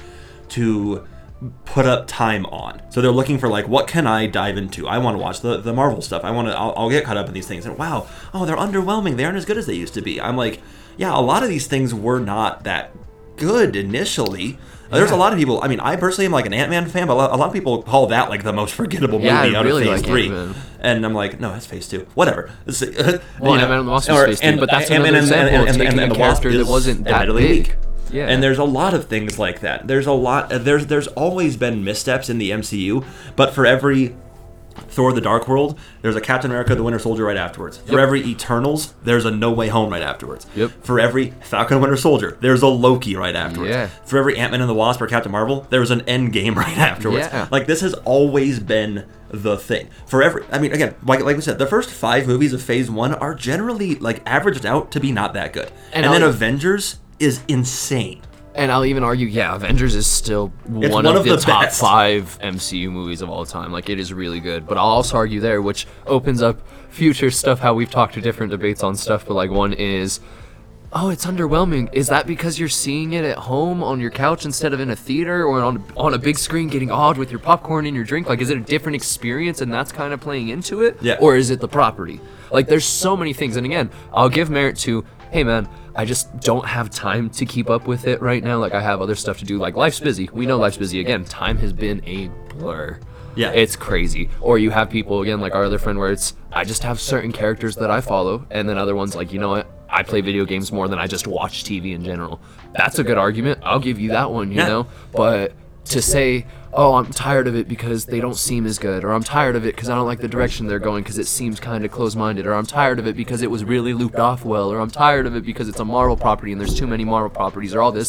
to put up time on. So they're looking for, like, what can I dive into? I want to watch the, the Marvel stuff. I want to, I'll, I'll get caught up in these things. And wow, oh, they're underwhelming. They aren't as good as they used to be. I'm like, yeah, a lot of these things were not that good initially. Uh, There's a lot of people, I mean, I personally am like an Ant-Man fan, but a lot, a lot of people call that like the most forgettable movie Yeah, I out really of Phase like three. Ant-Man. And I'm like, no, that's Phase two. Whatever. This is- Well, you know, Ant-Man and the Wasp or- was Phase two, but that's Ant-Man another and- example of and- and- taking and a the Wasp character that is wasn't that admittedly big. weak. Yeah. And there's a lot of things like that. There's a lot. There's there's always been missteps in the M C U, but for every Thor: The Dark World, there's a Captain America: The Winter Soldier right afterwards. For Yep. every Eternals, there's a No Way Home right afterwards. Yep. For every Falcon and Winter Soldier, there's a Loki right afterwards. Yeah. For every Ant-Man and the Wasp or Captain Marvel, there's an Endgame right afterwards. Yeah. Like, this has always been the thing. For every, I mean, again, like like we said, the first five movies of Phase One are generally like averaged out to be not that good, and, And then I'll- Avengers is insane. And I'll even argue, yeah, Avengers is still one, one of, of the, the top best. five M C U movies of all time. Like, it is really good. But I'll also argue there, which opens up future stuff, how we've talked to different debates on stuff. But, like, one is, oh, it's underwhelming. Is that because you're seeing it at home on your couch instead of in a theater or on, on a big screen getting awed with your popcorn and your drink? Like, is it a different experience and that's kind of playing into it? Yeah. Or is it the property? Like, there's so many things. And again, I'll give merit to, hey, man, I just don't have time to keep up with it right now. Like, I have other stuff to do. Like, life's busy. We know life's busy. Again, time has been a blur. Yeah. It's crazy. Or you have people, again, like our other friend, where it's, I just have certain characters that I follow, and then other ones like, you know what? I play video games more than I just watch T V in general. That's a good argument. I'll give you that one, you Yeah. know? But to say, oh, I'm tired of it because they don't seem as good, or I'm tired of it because I don't like the direction they're going because it seems kind of close-minded, or I'm tired of it because it was really looped off well, or I'm tired of it because it's a Marvel property and there's too many Marvel properties, or all this.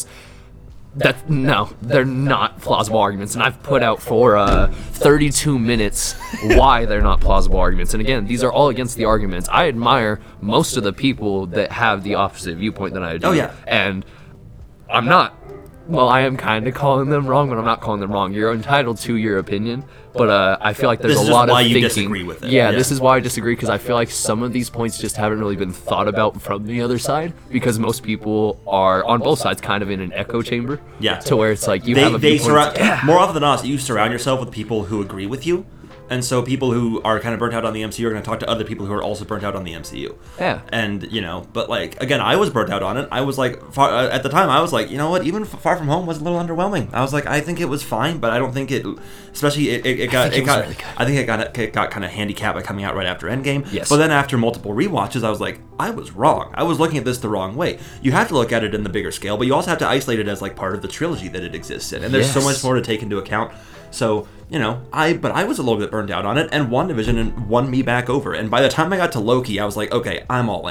That no, they're not plausible arguments, and I've put out for uh, thirty-two minutes why they're not plausible arguments. And again, these are all against the arguments. I admire most of the people that have the opposite viewpoint than I do. Oh, yeah. And I'm not. Well, I am kind of calling them wrong, but I'm not calling them wrong. You're entitled to your opinion, but uh, I feel like there's This a is just lot why of you thinking. disagree with it. Yeah, Yeah. this is why I disagree, because I feel like some of these points just haven't really been thought about from the other side, because most people are on both sides kind of in an echo chamber. Yeah. To where it's like you They, have a they viewpoint. surround, more often than not, you surround yourself with people who agree with you. And so people who are kind of burnt out on the M C U are going to talk to other people who are also burnt out on the M C U. Yeah. And, you know, but like, again, I was burnt out on it. I was like, far, uh, at the time, I was like, you know what, even F- Far From Home was a little underwhelming. I was like, I think it was fine, but I don't think it, especially it, it, it got, think it it was got, really good. I think it got, it got kind of handicapped by coming out right after Endgame. Yes. But then after multiple rewatches, I was like, I was wrong. I was looking at this the wrong way. You have to look at it in the bigger scale, but you also have to isolate it as like part of the trilogy that it exists in. And there's so Yes. much more to take into account. So, you know, I but I was a little bit burned out on it, and WandaVision won me back over. And by the time I got to Loki, I was like, okay, I'm all in.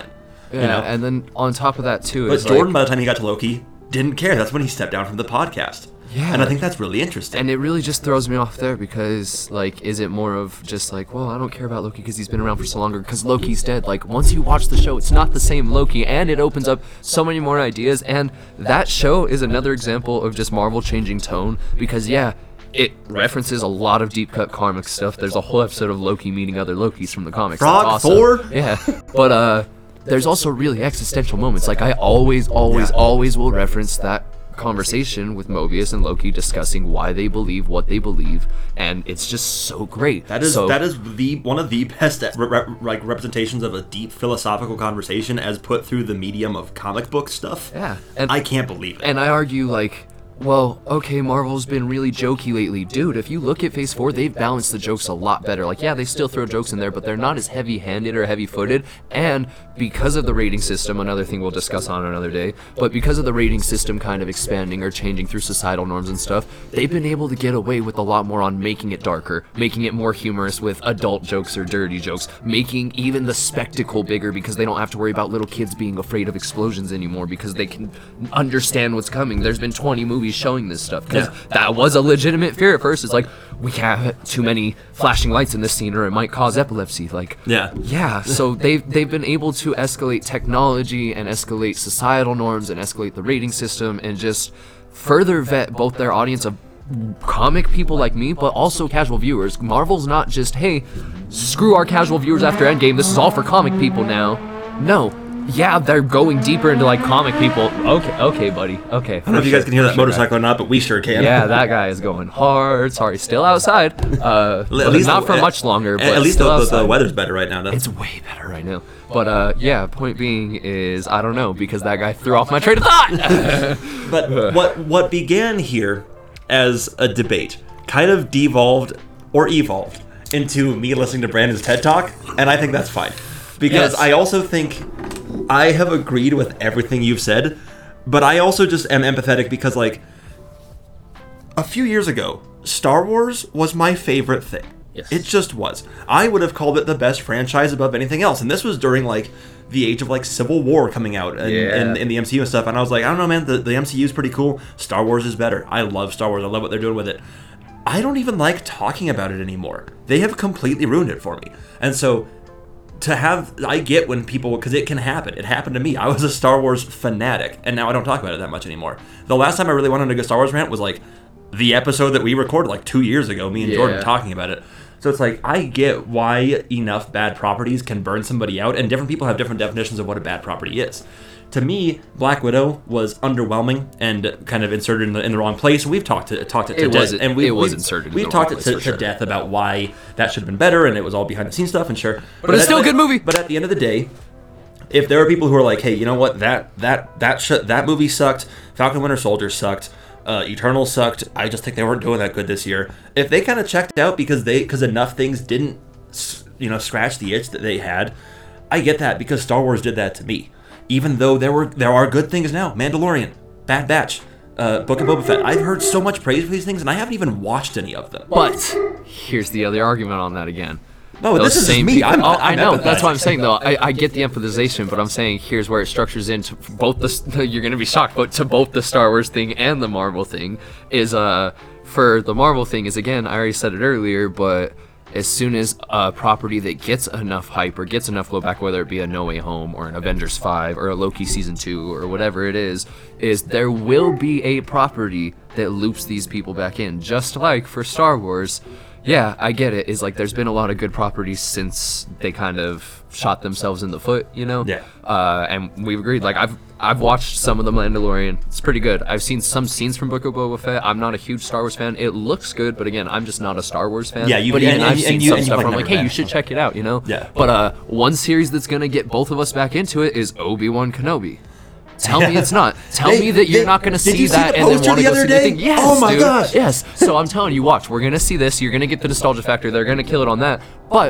Yeah, you know? and then on top of that too, But is Jordan, like, by the time he got to Loki, didn't care. That's when he stepped down from the podcast. Yeah. And I think that's really interesting. and it really just throws me off there because, like, is it more of just like, well, I don't care about Loki because he's been around for so longer because Loki's dead. Like, once you watch the show, it's not the same Loki, and it opens up so many more ideas. And that show is another example of just Marvel changing tone because, yeah, it references a lot of deep cut comic stuff. There's a whole episode of Loki meeting other Lokis from the comics. Frog, That's awesome. Thor? Yeah, but uh, there's also really existential moments. Like, I always, always, Yeah. always will reference that conversation with Mobius and Loki discussing why they believe what they believe, and it's just so great. That is so, that is the one of the best re- re- like representations of a deep philosophical conversation as put through the medium of comic book stuff. yeah, and I can't believe it. and I argue like, well, okay, Marvel's been really jokey lately. Dude, if you look at Phase four, they've balanced the jokes a lot better. Like, yeah, they still throw jokes in there, but they're not as heavy-handed or heavy-footed. And because of the rating system, another thing we'll discuss on another day, but because of the rating system kind of expanding or changing through societal norms and stuff, they've been able to get away with a lot more on making it darker, making it more humorous with adult jokes or dirty jokes, making even the spectacle bigger because they don't have to worry about little kids being afraid of explosions anymore because they can understand what's coming. There's been twenty movies showing this stuff because Yeah. that was a legitimate fear at first. It's like, we can't have too many flashing lights in this scene or it might cause epilepsy. Like, Yeah. yeah. So they've they've been able to escalate technology and escalate societal norms and escalate the rating system and just further vet both their audience of comic people like me, but also casual viewers. Marvel's not just, hey, screw our casual viewers after Endgame, this is all for comic people now. No. Yeah, they're going deeper into like comic people. Okay, okay, buddy. Okay. I don't know if you guys can hear that motorcycle or not, but we sure can. Yeah, that guy is going hard. Sorry, still outside. Uh, At but least not the- for at- much longer. But At least still the, the, outside. the weather's better right now. Though. It's way better right now. But uh, yeah, point being is I don't know because that guy threw off my train of thought. But what what began here as a debate kind of devolved or evolved into me listening to Brandon's TED Talk, and I think that's fine. Because Yes. I also think I have agreed with everything you've said, but I also just am empathetic because, like, a few years ago, Star Wars was my favorite thing. Yes. It just was. I would have called it the best franchise above anything else. And this was during, like, the age of, like, Civil War coming out and, Yeah. and, and the M C U and stuff. And I was like, I don't know, man, the, the M C U is pretty cool. Star Wars is better. I love Star Wars. I love what they're doing with it. I don't even like talking about it anymore. They have completely ruined it for me. And so to have, I get when people, because it can happen. It happened to me. I was a Star Wars fanatic, and now I don't talk about it that much anymore. The last time I really went on a good Star Wars rant was like the episode that we recorded like two years ago, me and Yeah. Jordan talking about it. So it's like, I get why enough bad properties can burn somebody out, and different people have different definitions of what a bad property is. To me, Black Widow was underwhelming and kind of inserted in the, in the wrong place. We've talked to talked it to It death, was- and we it was we've, inserted in We've the talked wrong it place to, for to sure. death about why that should have been better, and it was all behind the scenes stuff, and sure. But it's at- still a good movie. But at the end of the day, if there are people who are like, hey, you know what, that that that sh- that movie sucked, Falcon Winter Soldier sucked, uh, Eternal sucked. I just think they weren't doing that good this year. If they kind of checked out because they because enough things didn't, s- you know, scratch the itch that they had, I get that because Star Wars did that to me. Even though there were there are good things now, Mandalorian, Bad Batch, uh, Book of Boba Fett. I've heard so much praise for these things, and I haven't even watched any of them. But here's the other argument on that again. No, Those this is just me. people- I'm- oh, I'm I know. empathetic. That's what I'm saying, though. I, I get the empathization, but I'm saying here's where it structures into both the. You're gonna be shocked, but to both the Star Wars thing and the Marvel thing is uh for the Marvel thing is again I already said it earlier, but as soon as a property that gets enough hype or gets enough blowback, whether it be a No Way Home or an Avengers five or a Loki season two or whatever it is, is there will be a property that loops these people back in, just like for Star Wars. Yeah, I get it. Is like there's been a lot of good properties since they kind of shot themselves in the foot, you know? Yeah. Uh, and we've agreed. Like I've I've watched some of The Mandalorian. It's pretty good. I've seen some scenes from Book of Boba Fett. I'm not a huge Star Wars fan. It looks good, but again, I'm just not a Star Wars fan. Yeah, you- But even and- I've and- seen and you- some and you stuff like where I'm never like, hey, been. you should check it out, you know? Yeah. But uh, one series that's gonna get both of us back into it is Obi-Wan Kenobi. Tell me it's not. Tell They- me that you're they- not going to did see you see that the and then poster want to the go other see the day? thing. Yes, Oh my dude. gosh. Yes. So I'm telling you, watch. We're going to see this. You're going to get the nostalgia factor. They're going to kill it on that. But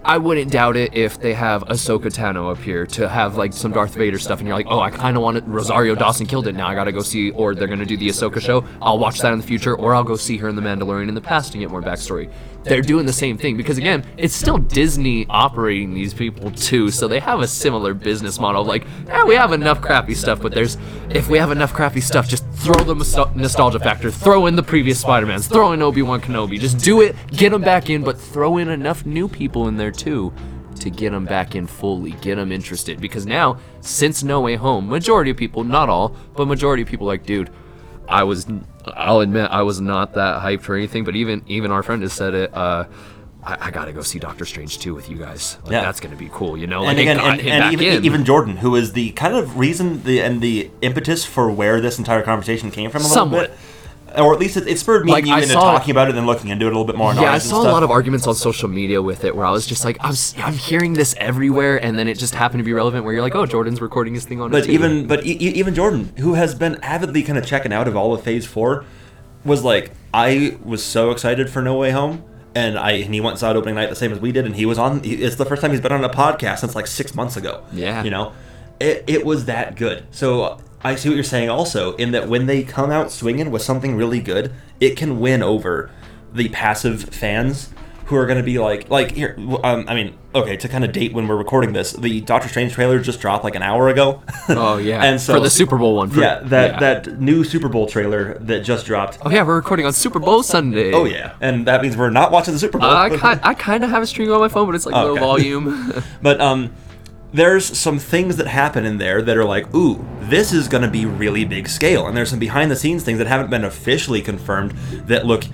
I wouldn't doubt it if they have Ahsoka Tano up here to have like some Darth Vader stuff, and you're like, oh, I kind of want it. Rosario Dawson killed it. Now I gotta go see, or they're gonna do the Ahsoka show. I'll watch that in the future, or I'll go see her in The Mandalorian in the past to get more backstory. They're doing the same thing because again, it's still Disney operating these people too, so they have a similar business model. Of like, yeah, we have enough crappy stuff, but there's if we have enough crappy stuff, just throw the nostal- nostalgia factor, throw in the previous Spider-Mans, throw in Obi-Wan Kenobi, just do it, get them back in, but throw in enough new people in there too to get them back in fully, get them interested. Because now, since No Way Home, majority of people, not all, but majority of people are like, dude, I was, I'll admit, I was not that hyped for anything, but even even our friend has said it, uh, I, I gotta go see Doctor Strange two with you guys. Like, yeah. That's gonna be cool, you know? And Like, again, it got and, him and back even, in. even Jordan, who is the kind of reason the and the impetus for where this entire conversation came from a little Somewhat. bit. Or at least it, it spurred me Like, and you I into saw- talking about it and then looking into it a little bit more. Yeah, I and saw stuff. a lot of arguments on social media with it where I was just like, I'm, s- I'm hearing this everywhere, and then it just happened to be relevant where you're like, oh, Jordan's recording his thing on it But too. even but e- e- even Jordan, who has been avidly kind of checking out of all of Phase Four, was like, I was so excited for No Way Home, and I and he went and saw it opening night the same as we did, and he was on. he- It's the first time he's been on a podcast since like six months ago. Yeah. you know, it it was that good. So I see what you're saying also in that when they come out swinging with something really good, it can win over the passive fans who are going to be like, like here, um, I mean, okay, to kind of date when we're recording this, the Doctor Strange trailer just dropped like an hour ago. Oh, yeah. and so for the Super Bowl one. For, yeah, that yeah. that new Super Bowl trailer that just dropped. Oh, yeah, we're recording on Super Bowl Sunday. Oh yeah, and that means we're not watching the Super Bowl. Uh, I, ki- I kind of have a stream on my phone, but it's like Oh, low okay. volume. But um, there's some things that happen in there that are like, ooh, this is going to be really big scale. And there's some behind the scenes things that haven't been officially confirmed that look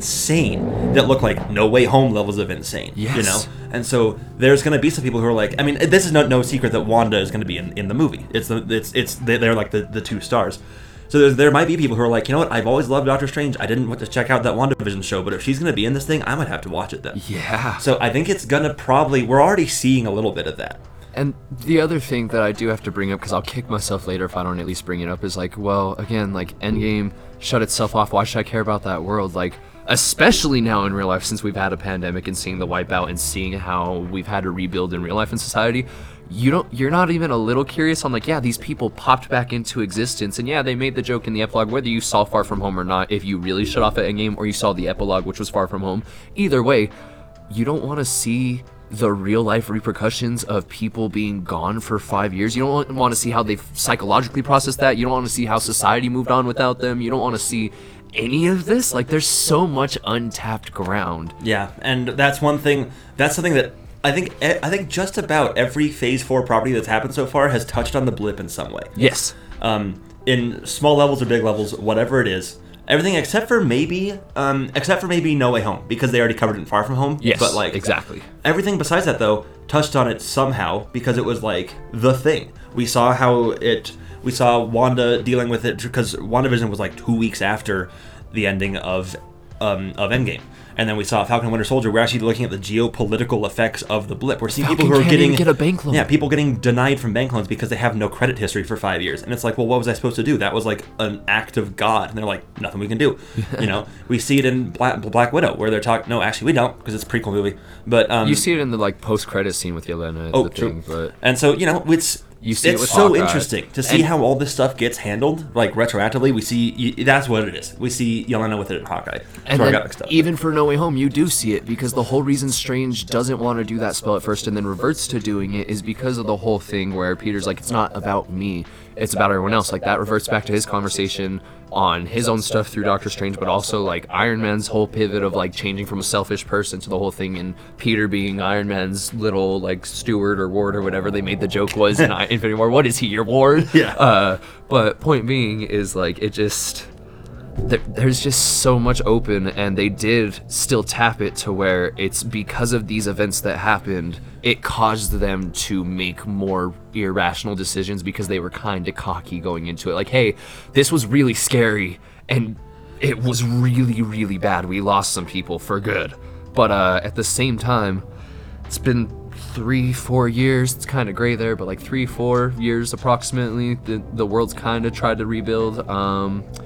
insane, that look like No Way Home levels of insane. You Yes. know? And so there's going to be some people who are like, I mean, this is no, no secret that Wanda is going to be in, in the movie. It's the, it's, it's, they're like the, the two stars. So there's, there might be people who are like, you know what, I've always loved Doctor Strange. I didn't want to check out that WandaVision show, but if she's going to be in this thing, I might have to watch it then. Yeah. So I think it's going to probably, we're already seeing a little bit of that. And the other thing that I do have to bring up, because I'll kick myself later if I don't at least bring it up, is like, well, again, like, Endgame shut itself off. Why should I care about that world? Like, especially now in real life, since we've had a pandemic and seeing the wipeout and seeing how we've had to rebuild in real life in society, you don't, you're not even a little curious on like, yeah, these people popped back into existence, and yeah, they made the joke in the epilogue, whether you saw Far From Home or not, if you really shut off at Endgame, or you saw the epilogue, which was Far From Home, either way, you don't want to see the real life repercussions of people being gone for five years. You don't want to see how they psychologically processed that. You don't want to see how society moved on without them. You don't want to see any of this. Like, there's so much untapped ground. Yeah, and that's one thing. That's something that I think. I think just about every Phase Four property that's happened so far has touched on the blip in some way. Yes. Um, in small levels or big levels, whatever it is, everything except for maybe, um, except for maybe No Way Home, because they already covered it in Far From Home. Yes. But like exactly. everything besides that though touched on it somehow because it was like the thing. We saw how it. We saw Wanda dealing with it because WandaVision was like two weeks after the ending of um, of Endgame. And then we saw Falcon and Winter Soldier. We're actually looking at the geopolitical effects of the blip. We're seeing Falcon people who are can't getting even get a bank loan. Yeah, people getting denied from bank loans because they have no credit history for five years. And it's like, well, what was I supposed to do? That was like an act of God. And they're like, nothing we can do. You know, we see it in Black, Black Widow where they're talking. No, actually, we don't because it's a prequel movie. But um, You see it in the like post-credit scene with Yelena. oh, the true. thing, but And so you know, it's You see it it's with so Hawkeye. interesting to see And- how all this stuff gets handled, like retroactively. We see y- that's what it is. We see Yelena with it in Hawkeye. That's And where I then got mixed up. even for No Way Home, you do see it because the whole reason Strange doesn't want to do that spell at first and then reverts to doing it is because of the whole thing where Peter's like, it's not about me, it's about everyone else. Like, that reverts back to his conversation on his own stuff through Doctor Strange, but also like Iron Man's whole pivot of like changing from a selfish person to the whole thing, and Peter being Iron Man's little like steward or ward or whatever they made the joke was in Infinity War. What is he, your ward? Yeah. Uh, but point being is like, it just... There, there's just so much open, and they did still tap it to where it's because of these events that happened, it caused them to make more irrational decisions because they were kind of cocky going into it. Like, hey, this was really scary, and it was really, really bad. We lost some people for good. But uh, at the same time, it's been three, four years. It's kind of gray there, but like three, four years approximately. The, the world's kind of tried to rebuild. Um...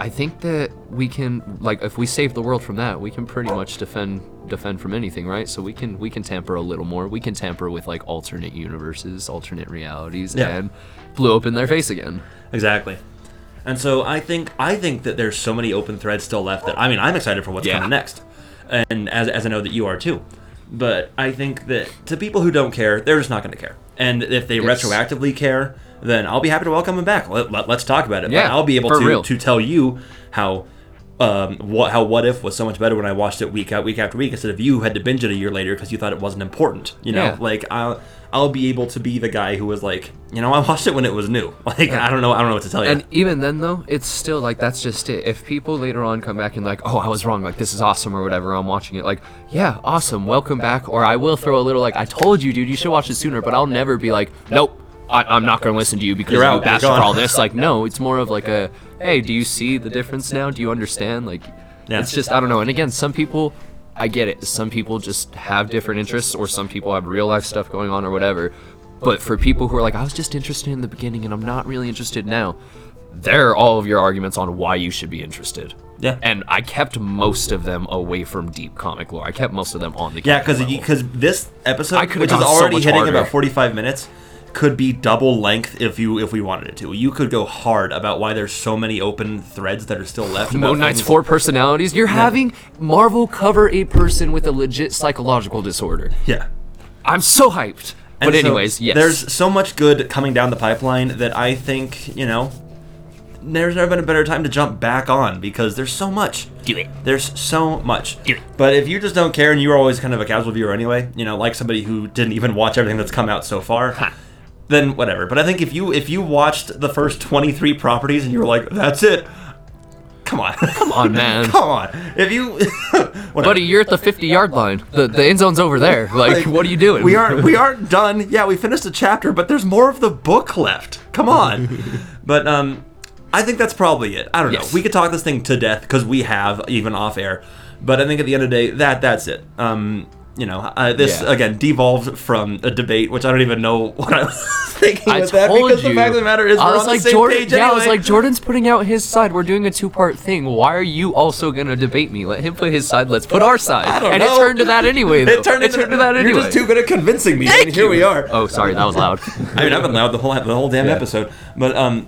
I think that we can, like, if we save the world from that, we can pretty much defend defend from anything, right? So we can we can tamper a little more. We can tamper with like alternate universes, alternate realities, Yeah. and blew open their face again. Exactly. And so I think I think that there's so many open threads still left that I mean I'm excited for what's Yeah. coming next, and as as I know that you are too. But I think that to people who don't care, they're just not going to care. And if they Yes. retroactively care, then I'll be happy to welcome them back. Let, let, let's talk about it. Yeah, but I'll be able for to real. to tell you how um what how What If was so much better when I watched it week out week after week instead of you who had to binge it a year later because you thought it wasn't important. You know, Yeah. like I'll I'll be able to be the guy who was like, you know, I watched it when it was new. Like I don't know I don't know what to tell you. And even then, though, it's still like that's just it. If people later on come back and like, oh, I was wrong, like this is awesome or whatever, I'm watching it, like, yeah, awesome, welcome back. Or I will throw a little like, I told you, dude, you should watch it sooner. But I'll never be like, nope, I, I'm not going to listen to you because You're you out, bashed you're for gone. all this. Like, no, it's more of like a, hey, do you see the difference now? Do you understand? Like, Yeah. it's just I don't know. And again, some people, I get it. Some people just have different interests, or some people have real life stuff going on or whatever. But for people who are like, I was just interested in the beginning and I'm not really interested now, there are all of your arguments on why you should be interested. Yeah. And I kept most of them away from deep comic lore. I kept most of them on the Yeah, casual because level. because this episode, I could've which is gone so already much hitting harder. about forty-five minutes, could be double length if you if we wanted it to. You could go hard about why there's so many open threads that are still left. Moon about Knight's things- four personalities. You're having Marvel cover a person with a legit psychological disorder. Yeah. I'm so hyped. And But so anyways, yes. There's so much good coming down the pipeline that I think, you know, there's never been a better time to jump back on because there's so much. Do it. There's so much. Do it. But if you just don't care and you're always kind of a casual viewer anyway, you know, like somebody who didn't even watch everything that's come out so far, Ha. then whatever. But I think if you if you watched the first twenty-three properties and you were like, that's it, come on. Come on, man. Come on. If you... whatever. Buddy, you're at the fifty-yard line. The the end zone's over there. Like, what are you doing? We aren't we aren't done. Yeah, we finished a chapter, but there's more of the book left. Come on. But um, I think that's probably it. I don't Yes. know. We could talk this thing to death because we have even off air. But I think at the end of the day, that that's it. Um, you know, uh, this Yeah. again devolved from a debate, which I don't even know what I was thinking I with that told because you. the fact of the matter is I we're was on like the same Jordan. page Yeah, anyway. I was like Jordan's putting out his side. We're doing a two-part thing. Why are you also gonna debate me? Let him put his side. Let's put our side. I don't and know. it turned to that anyway. Though. It turned, into, to that anyway. You're just too good at convincing me. Thank and here you. we are. Oh, sorry, that was loud. I mean, I've been loud the whole the whole damn Yeah. episode. But um,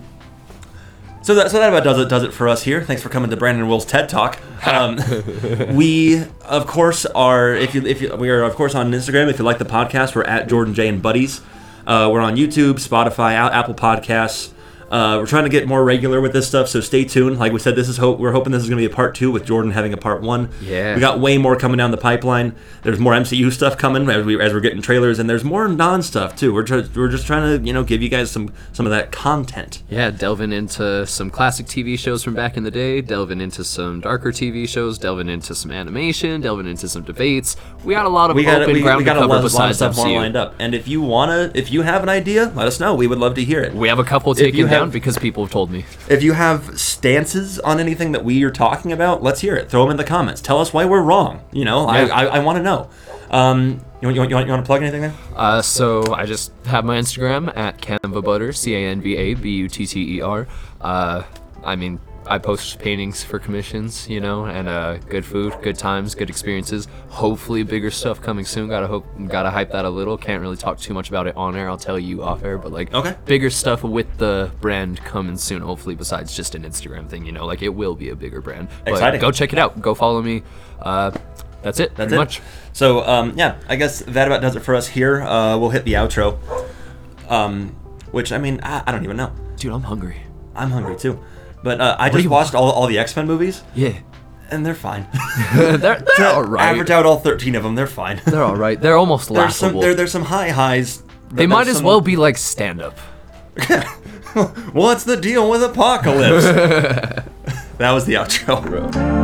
so that so that about does it does it for us here. Thanks for coming to Brandon and Will's TED Talk. Um, we of course are if you if you, we are of course on Instagram. If you like the podcast, we're at Jordan J and Buddies. Uh, we're on YouTube, Spotify, A- Apple Podcasts. Uh, we're trying to get more regular with this stuff, so stay tuned. Like we said, this is hope. We're hoping this is going to be a part two with Jordan having a part one. Yeah. We got way more coming down the pipeline. There's more M C U stuff coming as we as we're getting trailers, and there's more non stuff too. We're try, we're just trying to you know give you guys some some of that content. Yeah, delving into some classic T V shows from back in the day, delving into some darker T V shows, delving into some animation, delving into some debates. We got a lot of We got open we, ground we to got a cover lot, lot of besides stuff more M C U. lined up. And if you wanna, if you have an idea, let us know. We would love to hear it. We have a couple you taken down have- because people have told me. If you have stances on anything that we are talking about, let's hear it. Throw them in the comments. Tell us why we're wrong. You know, Yeah. I I, I want to know. Um, you want, you want you want you want to plug anything there? Uh, so I just have my Instagram at Canva Butter, C A N V A B U T T E R. Uh, I mean, I post paintings for commissions, you know, and uh, good food, good times, good experiences. Hopefully, bigger stuff coming soon. Gotta hope, gotta hype that a little. Can't really talk too much about it on air. I'll tell you off air, but like, Okay. bigger stuff with the brand coming soon. Hopefully, besides just an Instagram thing, you know, like it will be a bigger brand. But Exciting. Go check it out. Go follow me. Uh, that's it. That's pretty it. much. So um, yeah, I guess that about does it for us here. Uh, we'll hit the outro. Um, which I mean, I, I don't even know. Dude, I'm hungry. I'm hungry too. But uh, I do just you watched all, all the X-Men movies, Yeah. and they're fine. they're they're all right. Average out all thirteen of them, they're fine. They're all right. They're almost there's some laughable. there, there's some high highs. but They might there's as some- well be like stand-up. What's the deal with Apocalypse? That was the outro.